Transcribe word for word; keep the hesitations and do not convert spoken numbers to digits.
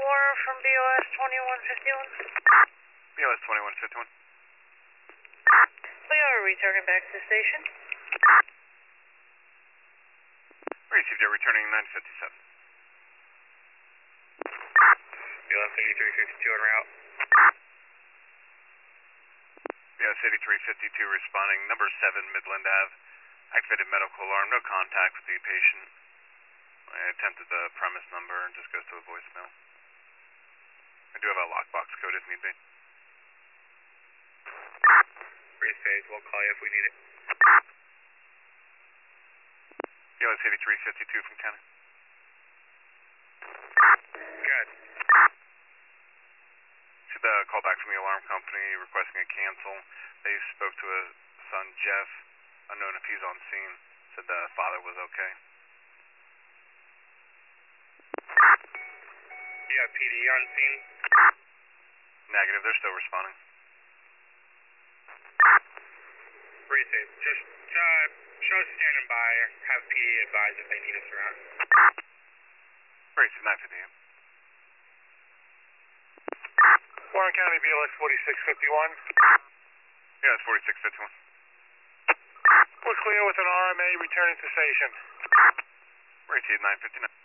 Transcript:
more from B O S twenty-one fifty-one? B O S twenty-one fifty-one. We are returning back to the station. Received you, returning nine fifty-seven. B O S eighty-three fifty-two en route. B O S eighty-three fifty-two responding, number seven Midland Ave. Activated medical alarm, no contact with the patient. I attempted the premise number and just goes to a voicemail. I do have a lockbox code if need be. Breeze phase, we'll call you if we need it. B O S eighty-three fifty-two from County. Good. Should the call back from the alarm company requesting a cancel. They spoke to a son, Jeff, unknown if he's on scene. Said the father was okay. You have P D on scene? Negative, they're still responding. Breeze phase, just uh, show us standing by. Have P D advise if they need us around. Received nine fifty-eight. Warren County B L X forty-six fifty-one. Yeah, it's forty-six fifty-one. We're clear with an R M A returning to station. Received nine fifty-nine.